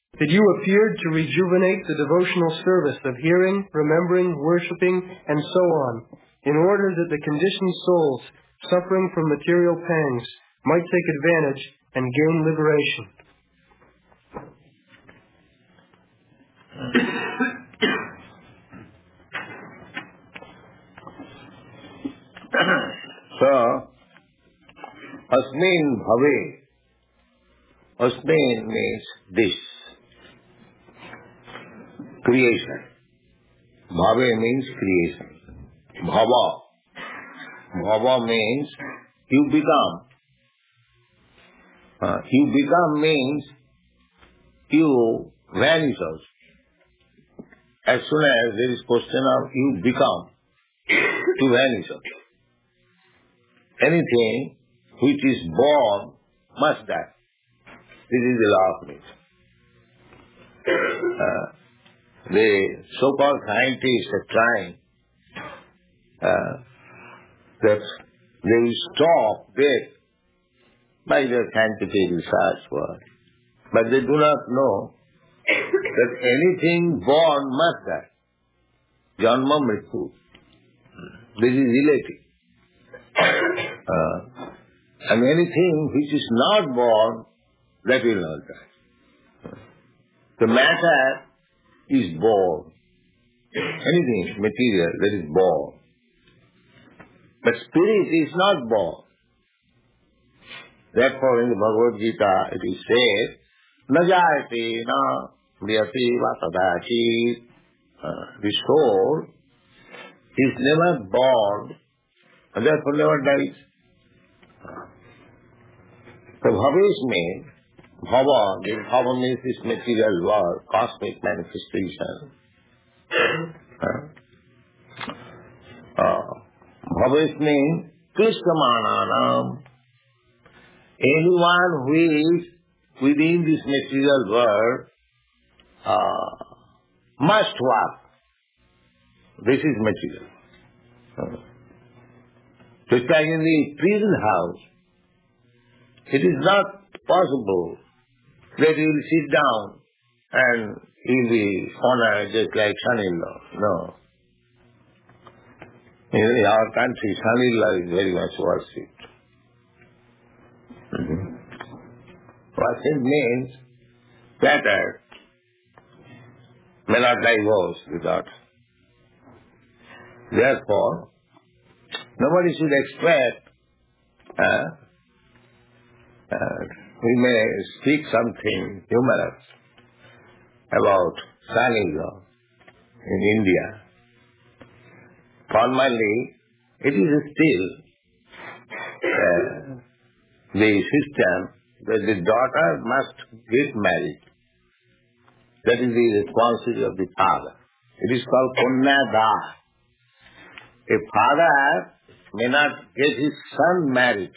that you appeared to rejuvenate the devotional service of hearing, remembering, worshiping, and so on, in order that the conditioned souls suffering from material pangs might take advantage and gain liberation. So, Asmin Bhave. Asmin means this. Creation. Bhave means creation. Bhava. Bhava means you become. You become means you vanish also. As soon as there is question of you become, to vanish also. Anything which is born must die. This is the law of nature. The so-called scientists are trying that they will stop death by their scientific research work. But they do not know that anything born must die. Janma mrityu. This is relative. And anything which is not born, that will not die. The matter is born. Anything material that is born. But spirit is not born. Therefore in the Bhagavad Gita it is said, na jayate na mriyate va tadachi. The soul is never born and therefore never dies. So bhavesh means, bhava means this material world, cosmic manifestation. Bhavesh means krishnamananam. Anyone who is within this material world must work. This is material. Just like in the prison house, it is not possible that you will sit down and you will be honored just like son-in-law. No. In our country, son-in-law is very much worshipped. Worship means better may not divorce without. Therefore, nobody should expect we may speak something humorous about son-in-law in India. Formally, it is still the system that the daughter must get married. That is the responsibility of the father. It is called Punyada. A father may not get his son married.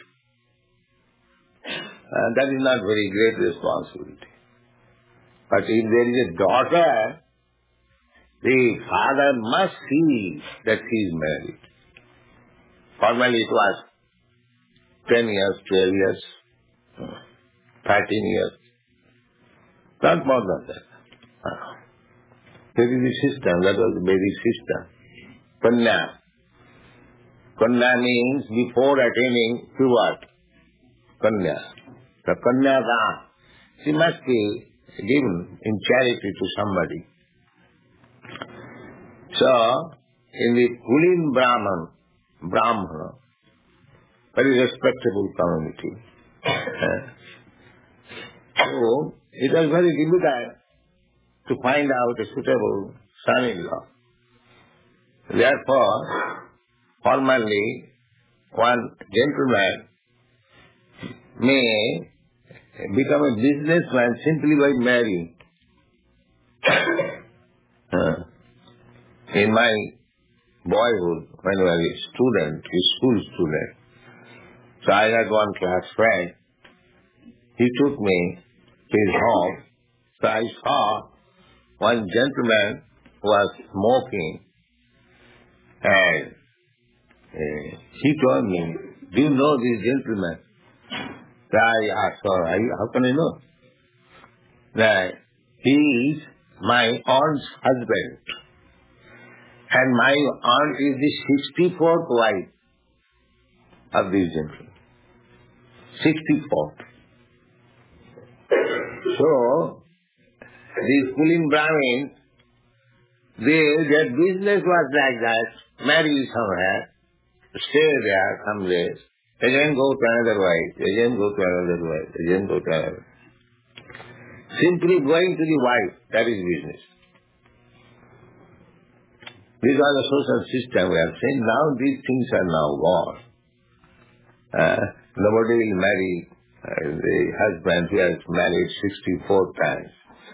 That is not very great responsibility. But if there is a daughter, the father must see that she is married. Formally it was 10 years, 12 years, 13 years. Not more than that. That is the system, that was the basic system. Kanya. Kanya means before attaining puberty. Kanya. The Kanya Dhan. She must be given in charity to somebody. So, in the Kulin Brahmana, very respectable community. So, it was very difficult to find out a suitable son-in-law. Therefore, formally, one gentleman may become a businessman simply by marrying. In my boyhood, when I was a student, a school student, so I had one class friend. He took me to his home. So I saw one gentleman who was smoking, and he told me, "Do you know this gentleman?" So I asked her, "How can I know?" That He is my aunt's husband. And my aunt is the 64th wife of this gentleman. 64th. So, these Kulin Brahmins, their business was like that. Marry somewhere, stay there some days, again go to another wife, again go to another wife, again go to another. Simply going to the wife, that is business. This was the social system we have seen. Now these things are now gone. Nobody will marry the husband who has married 64 times.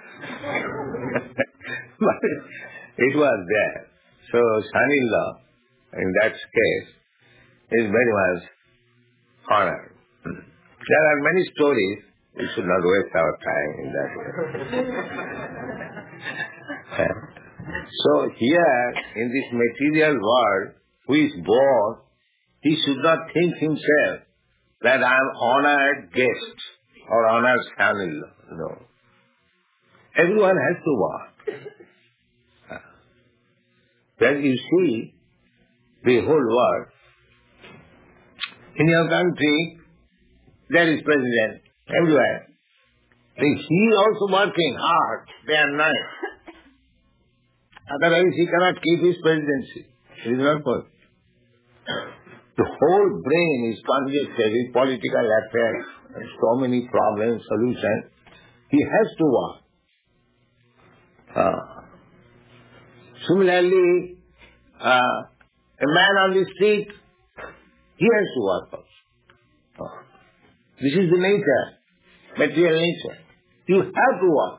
But it was there. So son-in-law, in that case, is very much honored. There are many stories. We should not waste our time in that way. So here, in this material world, who is born, he should not think himself that I am honored guest or honored son-in-law. No. Everyone has to work. When you see the whole world, in your country, there is president, everywhere. He is also working hard, day and night. Otherwise he cannot keep his presidency. It is not possible. The whole brain is congested with political affairs and so many problems, solutions. He has to work. Similarly, a man on the street, he has to work also. This is the nature, material nature. You have to work.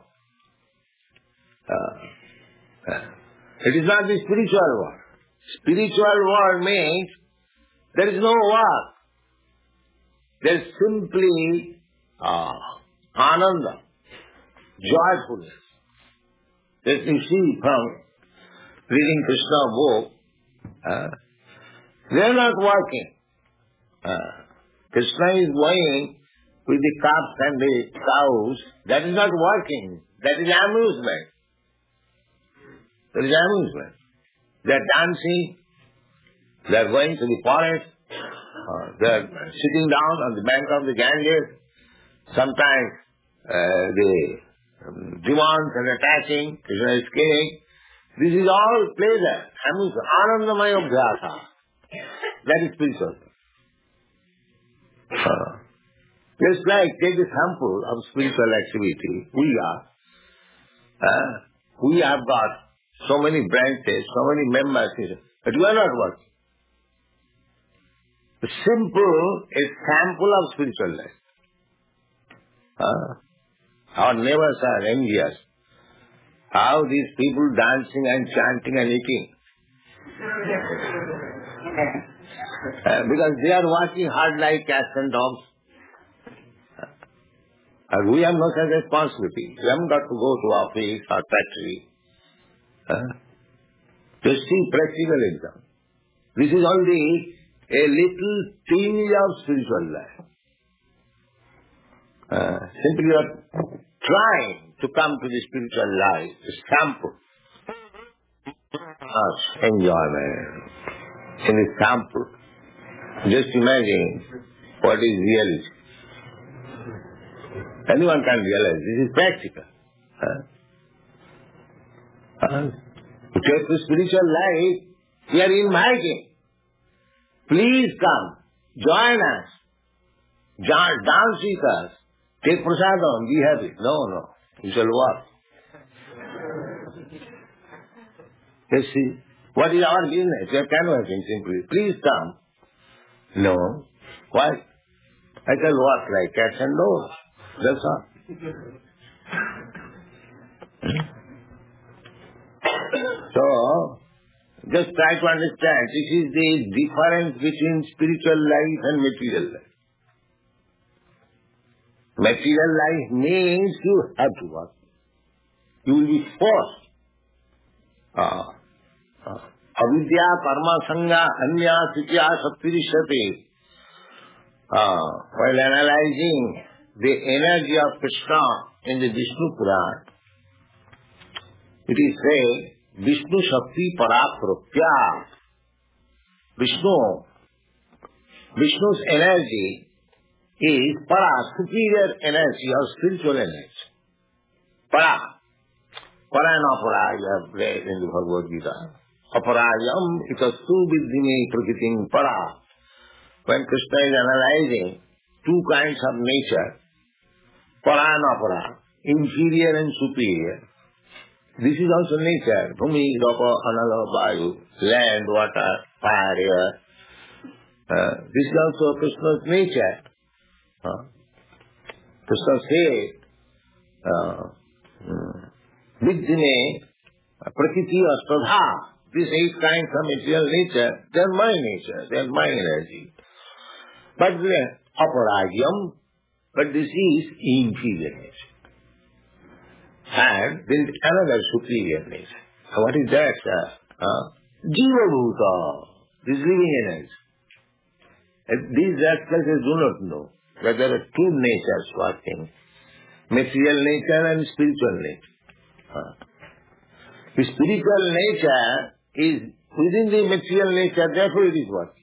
It is not the spiritual world. Spiritual world means there is no work. There is simply ananda, joyfulness. As you see from reading Krishna book, they are not working. Krishna is going with the calves and the cows. That is not working. That is amusement. That is amusement. They are dancing. They are going to the forest. They are sitting down on the bank of the Ganges. Sometimes they demand and attaching. Krishna is killing. This is all pleasure. Amusement. Anandamaya abhyasa. That is spiritual. Just like take a sample of spiritual activity. We have got so many branches, so many members, but we are not working. The simple is sample of spiritual life. Our neighbors are envious. How these people dancing and chanting and eating. Because they are working hard like cats and dogs. And we have no such responsibility. We haven't got to go to office or factory. Just see practical example. This is only a little tinge of spiritual life. Simply you are trying to come to the spiritual life, the sample. Enjoyment. In the sample. Just imagine what is reality. Anyone can realize this is practical. To take the spiritual life, we are inviting. Please come, join us, dance with us, take prasadam, be happy. No, you shall work. You see, what is our business? We are canvassing simply. Please come. No. Why? I shall work like cats and dogs. That's all. So, just try to understand, this is the difference between spiritual life and material life. Material life means you have to work. You will be forced. Avidya, karma, sangha, anya, sitya, saptirishate. While analyzing the energy of Krishna in the Vishnu Puran, It is said, Vishnu Shakti Paraprotya. Vishnu's energy is para, superior energy or spiritual energy. Para. Para and apara, you have read in the Bhagavad Gita. Aparayam itastu viddhime prakritim para. When Krishna is analyzing two kinds of nature, para and apara, inferior and superior, this is also nature. Bhumi, Rapa, Anala, Vayu, land, water, fire, air. This is also Krishna's nature. Krishna said, Viddhime, Prakriti, Astadha. These 8 kinds of material nature, they are my nature, they are my energy. But aparagyam, but this is inferior nature. And there is another superior nature. What is that, sir? Jiva Bhuta, this living energy. These aspects do not know that there are two natures working, material nature and spiritual nature. The spiritual nature is within the material nature, therefore it is working.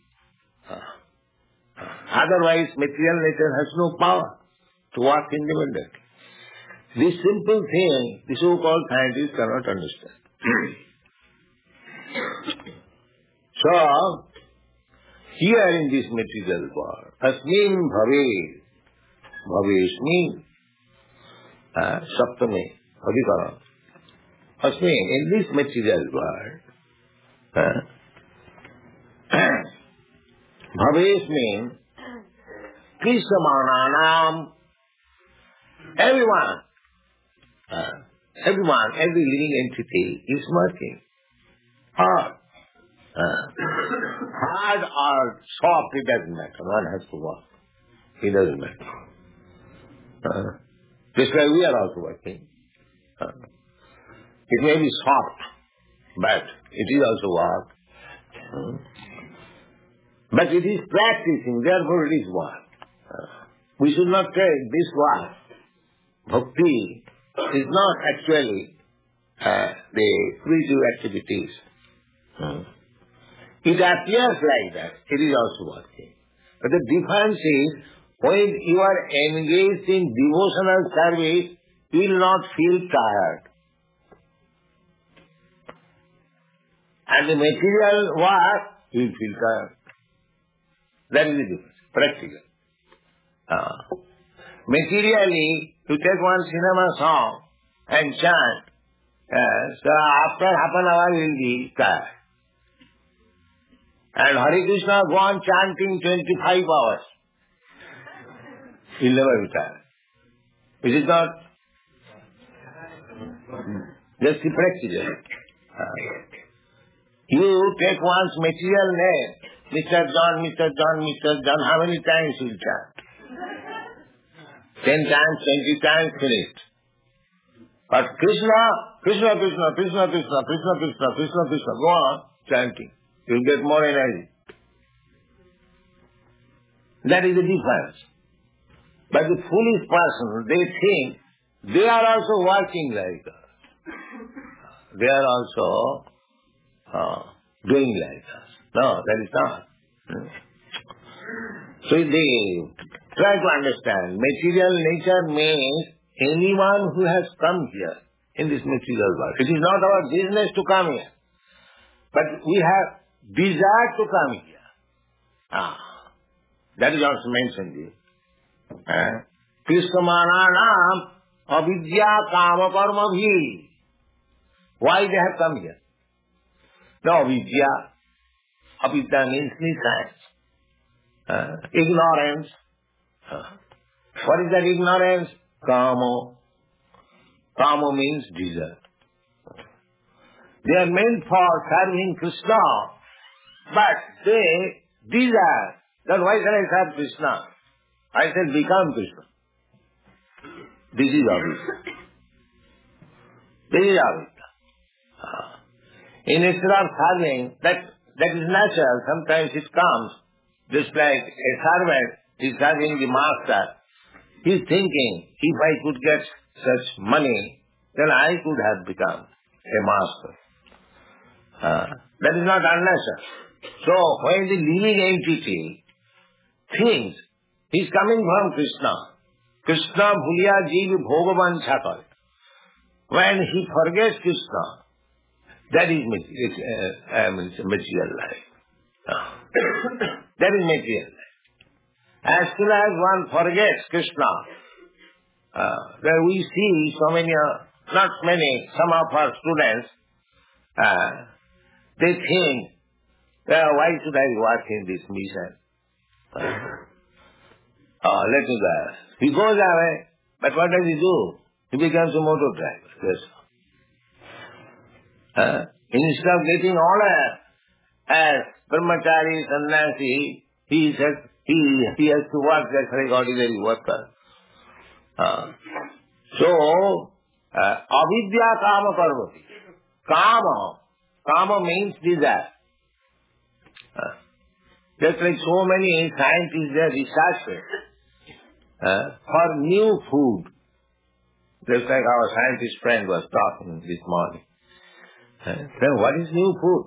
Otherwise, material nature has no power to work independently. This simple thing, the so-called scientists cannot understand. So, here in this material world, asmin bhave, bhaveshmi, saptame, adhikara. Asmin, in this material world, bhavesh means Krishamananam, everyone, every living entity is working hard. Hard or soft, it doesn't matter. One has to work. It doesn't matter. Just like we are also working. It may be soft, but it is also work. But it is practicing, therefore it is work. We should not take this work. Bhakti is not actually the spiritual activities. It appears like that. It is also working. But the difference is, when you are engaged in devotional service, you will not feel tired. And the material work, you will feel tired. That is the difference, practical. Materially, you take one cinema song and chant, so after half an hour you will be tired. And Hare Krishna go on chanting 25 hours. He will never be tired. It is not just the practical. You take one's material name, Mr. John, Mr. John, Mr. John, how many times you will chant? 10 times, 20 times, finished. But Krishna, Krishna, Krishna, Krishna, Krishna, Krishna, Krishna, Krishna, Krishna, go on chanting. You will get more energy. That is the difference. But the foolish person, they think they are also working like us. They are also doing like us. No, that is not. So they try to understand. Material nature means anyone who has come here in this material world. It is not our business to come here. But we have desire to come here. That is also mentioned here. Krishnamananam avidya kama karma bhi. Why they have come here? No, avidya. Avidya means ignorance. Ignorance. What is that ignorance? Kama. Kama means desire. They are meant for serving Krishna, but they desire. Then why can I serve Krishna? I said become Krishna. This is avidya. This is avidya. Instead of serving, that is natural. Sometimes it comes. Just like a servant is serving the master. He is thinking, if I could get such money, then I could have become a master. That is not unnecessary. So when the living entity thinks he is coming from Krishna, Krishna bhuliya jeev bhogavancha kare. When he forgets Krishna, that is material life. That is material life. As soon as one forgets Krishna, then we see so many, not many, some of our students, they think, well, why should I work in this mission? Let me go. He goes away, but what does he do? He becomes a motor driver. Yes. Instead of getting honor as brahmachari, sannyasi, he says he has to work as an ordinary worker. So, avidya kama karmati. Kama means desire. Just like so many scientists, they are researching for new food. Just like our scientist friend was talking this morning. Then what is new food?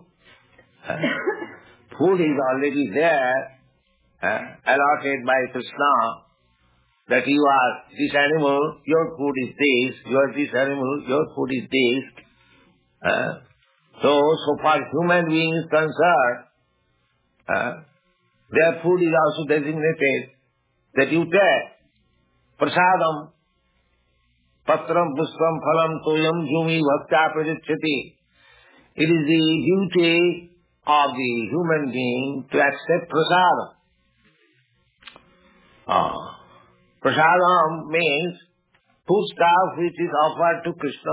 Food is already there, allotted by Krishna, that you are this animal, your food is this, you are this animal, your food is this. So far human beings concerned, their food is also designated that you take prasadam, patram, puspam, phalam, toyam, jumi, bhakta, prajachyati. It is the duty of the human being to accept prasadam. Prasadam means food stuff which is offered to Krishna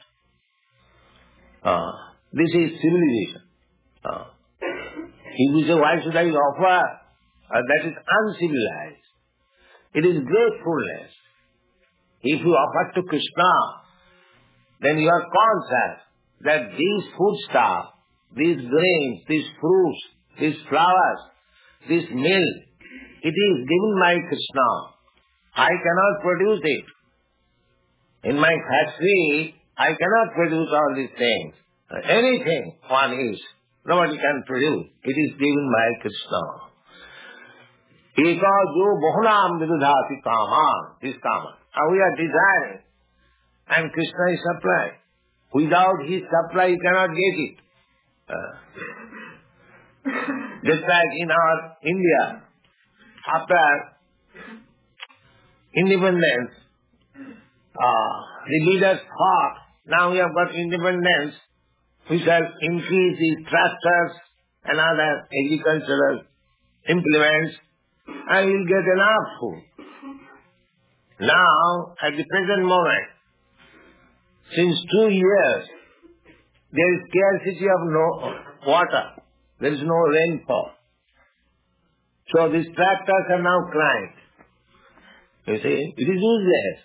first. This is civilization. If you say, why should I offer? That is uncivilized. It is gratefulness. If you offer to Krishna, then you are conscious that these foodstuff, these grains, these fruits, these flowers, this milk, it is given by Krishna. I cannot produce it. In my factory, I cannot produce all these things. Anything one is, nobody can produce. It is given by Krishna. Eka jo bahunam vidudhati kaman, this kaman. Now we are desiring, and Krishna is supplying. Without his supply, you cannot get it. Just like in our India, after independence, the leaders thought, now we have got independence, we shall increase the tractors and other agricultural implements, and we'll get enough food. Now, at the present moment, since 2 years, there is scarcity of water. There is no rainfall. So these tractors are now crying. You see, it is useless.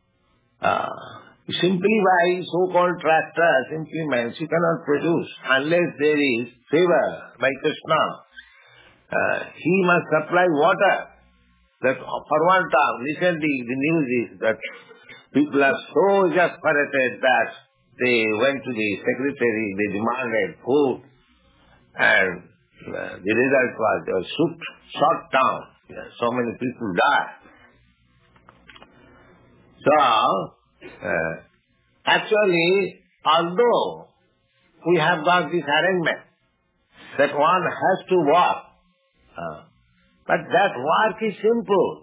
Simply by so-called tractors, implements, you cannot produce unless there is favor by Krishna. He must supply water. That for one time, recently the news is that people are so exasperated that they went to the secretary, they demanded food, and the result was they were shot down. So many people died. So, actually, although we have got this arrangement that one has to work, but that work is simple.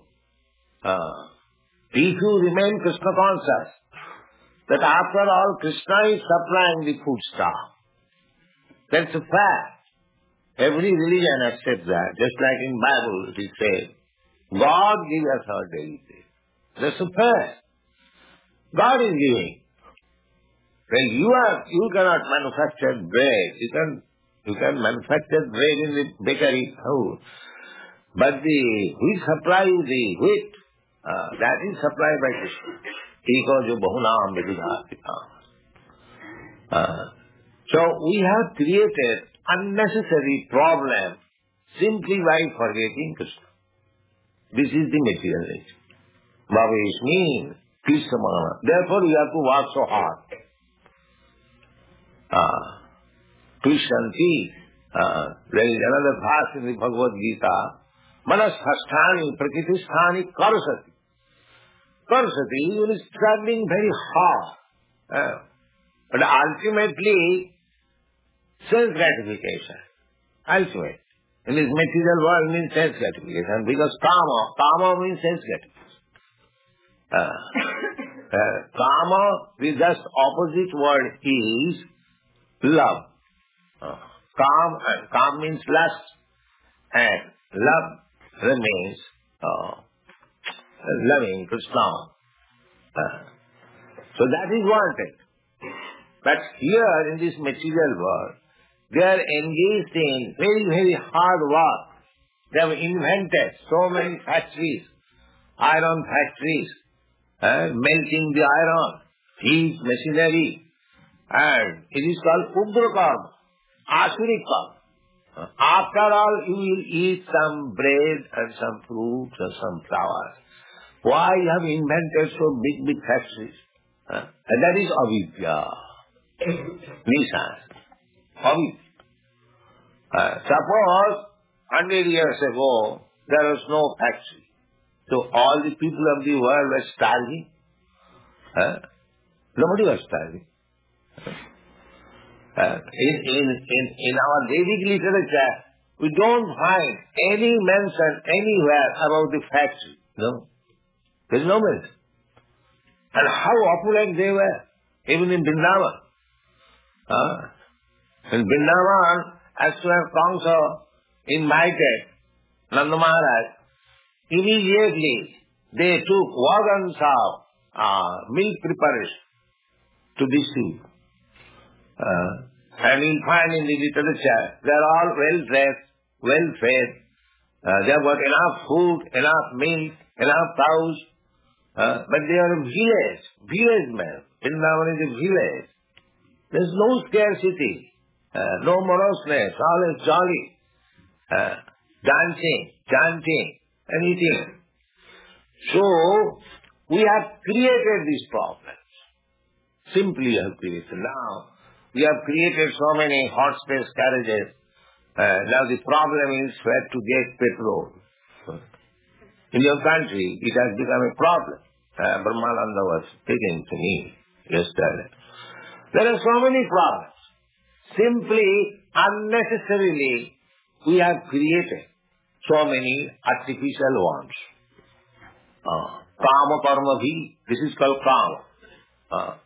If you remain Krishna conscious, that after all Krishna is supplying the food stuff, that's a fact. Every religion accepts that. Just like in Bible it is said, God gives us our daily bread. That's a fact. God is giving. When you cannot manufacture bread. You can manufacture bread in the bakery house. But we supply you the wheat. That is supplied by Krishna. Eko jo bahunam vidudhati kaman. So we have created unnecessary problem simply by forgetting Krishna. This is the material nature. Bhavesh means Krishna. Therefore we have to work so hard. Krishanti. There is another verse in the Bhagavad Gita. Manasthasthani prakritisthani karsati. Karsati is struggling very hard. But ultimately, sense gratification. Ultimate. In this material world means sense gratification because kama means sense gratification. Kama, the just opposite word is love. Kam means lust, and love remains loving Krishna. So that is wanted. But here in this material world, they are engaged in very, very hard work. They have invented so many factories, iron factories, melting the iron, heat machinery, and it is called Udra Karma, Asuric Karma. After all, you will eat some bread and some fruits and some flowers. Why you have invented so big, big factories? And that is avidya, Nissan. Avidya. Suppose 100 years ago, there was no factory. So all the people of the world were starving. Nobody was starving. In our Vedic literature, we don't find any mention anywhere about the factory. No. There is no mention. And how opulent they were, even in Vrindavan. In Vrindavan, as soon as Kamsa invited Nanda Maharaj, immediately they took wagons of milk preparation to distribute. And you'll find in the literature, they are all well-dressed, well-fed. They have got enough food, enough milk, enough cows. But they are a village men. Vrindavan is a village. There is no scarcity, no moroseness, all is jolly. Dancing, chanting, and eating. So, we have created these problems. Simply we have created. Now, we have created so many hot space carriages. Now the problem is where to get petrol. In your country, it has become a problem. Brahmananda was speaking to me yesterday. There are so many problems. Simply, unnecessarily, we have created so many artificial wants. Kama karma bhi, this is called kama.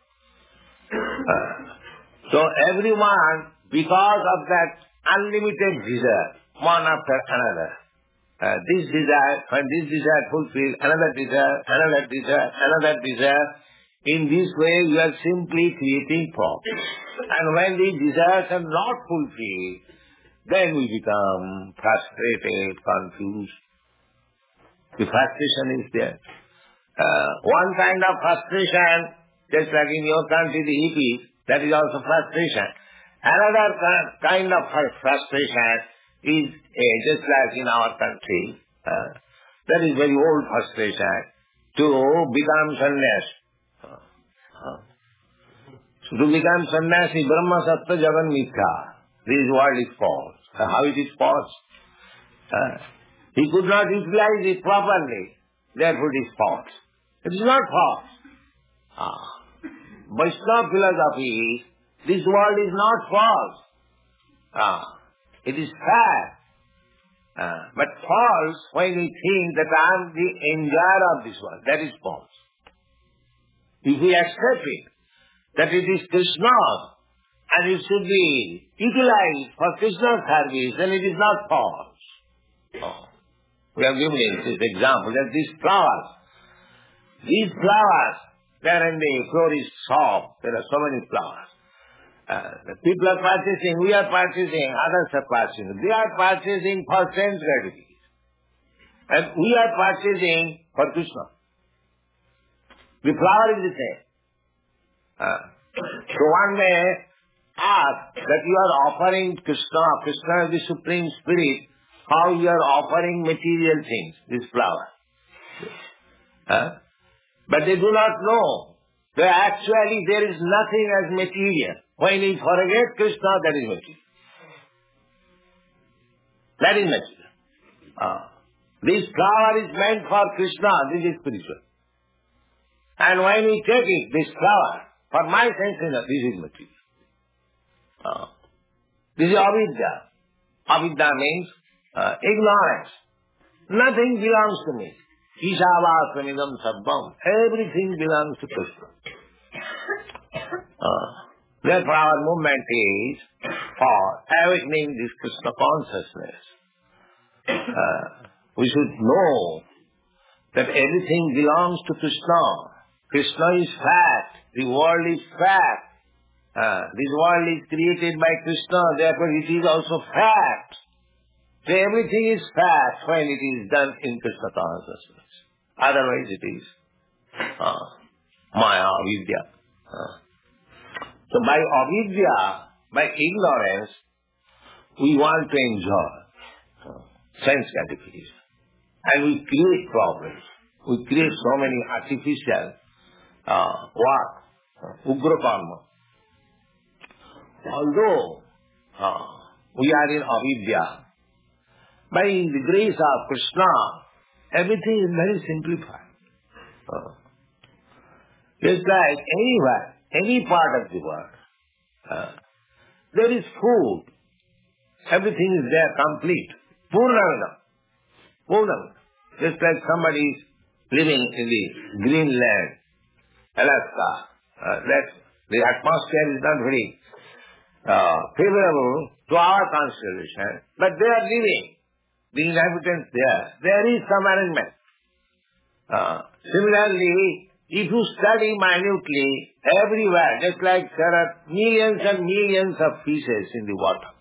So everyone, because of that unlimited desire, one after another, this desire, when this desire fulfilled, another desire, another desire, another desire, in this way you are simply creating problems. And when these desires are not fulfilled, then we become frustrated, confused. The frustration is there. One kind of frustration, just like in your country, the hippies, that is also frustration. Another kind of frustration is just like in our country. That is very old frustration to become sannyasi. So to become sannyasi, Brahma Sattva Jagan Mithya. This world is false. How it is false? He could not utilize it properly. Therefore it is false. It is not false. Vaishnava philosophy is, this world is not false. It is fact. But false when we think that I am the enjoyer of this world. That is false. If we accept it, that it is Krishna's, and it should be utilized for Krishna's service, then it is not false. We have given this example that these flowers, they are in the florist shop. There are so many flowers. The people are purchasing, we are purchasing, others are purchasing. They are purchasing for sense gratification. And we are purchasing for Krishna. The flower is the same. So one may ask that you are offering Krishna, Krishna is the Supreme Spirit, how you are offering material things, this flower. But they do not know So actually there is nothing as material. When we forget Krishna, that is material. That is material. This flower is meant for Krishna, this is spiritual. And when we take it, this flower, for my sense, this is material. This is avidya. Avidya means ignorance. Nothing belongs to me. Ishavasramidam sabbam. Everything belongs to Krishna. Therefore our movement is for awakening this Krishna consciousness. We should know that everything belongs to Krishna. Krishna is fact. The world is fact. This world is created by Krishna, therefore it is also fact. So everything is fact when it is done in Krishna consciousness. Otherwise it is Maya, avidya. So by avidya, by ignorance, we want to enjoy sense gratification. And we create problems. We create so many artificial ugra karma. Although we are in avidya, by the grace of Krishna, everything is very simplified. Just like anywhere, any part of the world, there is food. Everything is there, complete. Purnamidam. Purnamidam. Just like somebody is living in the Greenland, Alaska, that the atmosphere is not very favorable to our constellation, but they are living. The inhabitants there is some arrangement. Similarly, if you study minutely, everywhere, just like there are millions and millions of fishes in the water.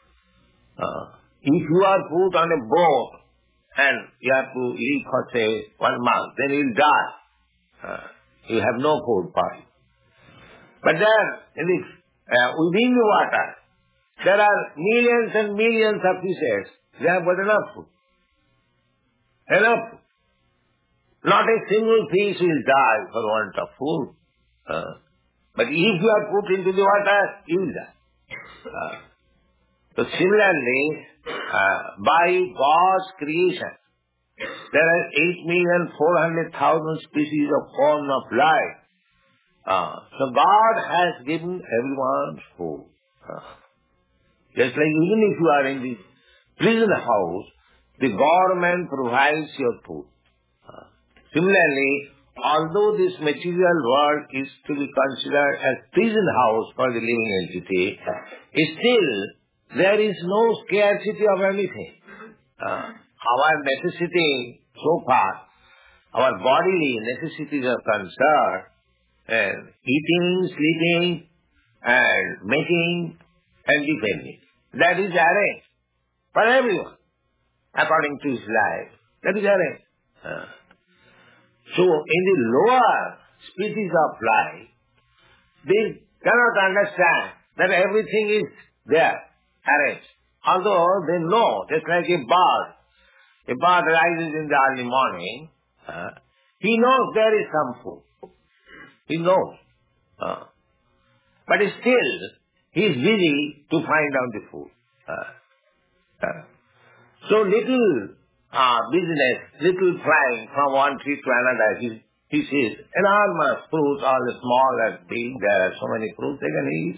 If you are put on a boat and you have to live for say 1 month, then you will die. You have no food for you. But there, within the water, there are millions and millions of fishes. They have got enough food. Enough food. Not a single fish will die for want of food. But if you are put into the water, you will die. So similarly, by God's creation, there are 8,400,000 species of form of life. So God has given everyone food. Just like even if you are in the prison house, the government provides your food. Similarly, although this material world is to be considered as prison house for the living entity, still there is no scarcity of anything. Our necessity so far, our bodily necessities are concerned, and eating, sleeping, and making, and defending. That is arranged for everyone, according to his life. That is arranged. So, in the lower species of life, they cannot understand that everything is there, arranged. Although they know, just like a bird rises in the early morning, he knows there is some food. He knows. But still, he is busy to find out the food. So little business, little flying from one tree to another, he sees enormous fruits, all the small and big, there are so many fruits they can eat.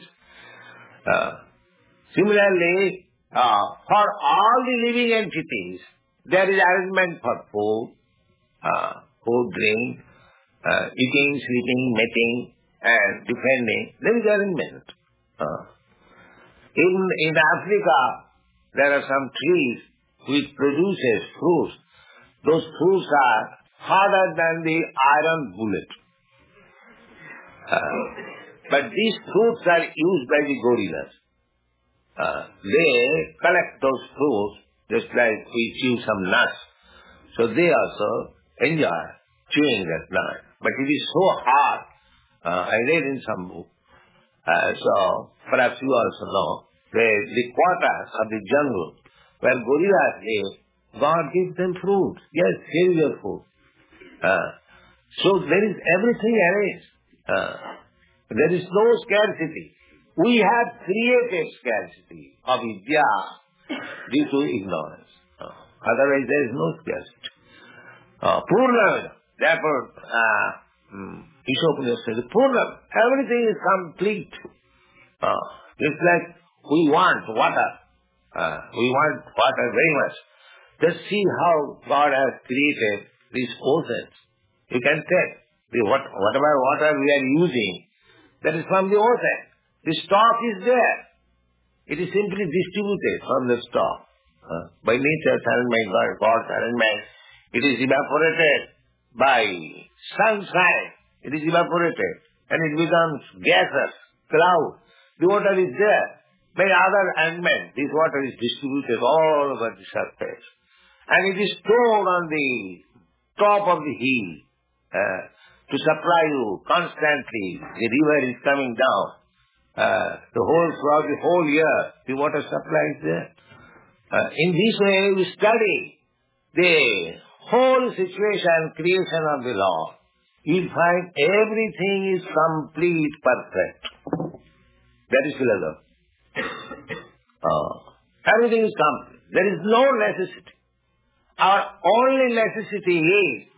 Similarly, for all the living entities, there is arrangement for food, drink, eating, sleeping, mating, and defending. There is arrangement. In Africa, there are some trees which produces fruits. Those fruits are harder than the iron bullet. But these fruits are used by the gorillas. They collect those fruits just like we chew some nuts. So they also enjoy chewing that nut. But it is so hard. I read in some book. So perhaps you also know, the quarters of the jungle where gorillas live, God gives them fruit. Yes, here is your food. So there is everything arranged. There is no scarcity. We have created scarcity of vidya due to ignorance. Otherwise there is no scarcity. Purnam. Therefore, Ishopanishad says, Purnam. Everything is complete. It's like we want water. We want water very much. Just see how God has created these oceans. You can tell. Whatever water we are using, that is from the ocean. The stock is there. It is simply distributed from the stock. By nature's arrangement, God's arrangement, it is evaporated by sunshine. It is evaporated and it becomes gaseous, cloud. The water is there. By other arrangement, this water is distributed all over the surface. And it is stored on the top of the hill to supply you constantly. The river is coming down. Throughout the whole year, the water supply is there. In this way, we study the whole situation, creation of the Lord. You find everything is complete, perfect. That is philosophy. Everything is complete. There is no necessity. Our only necessity is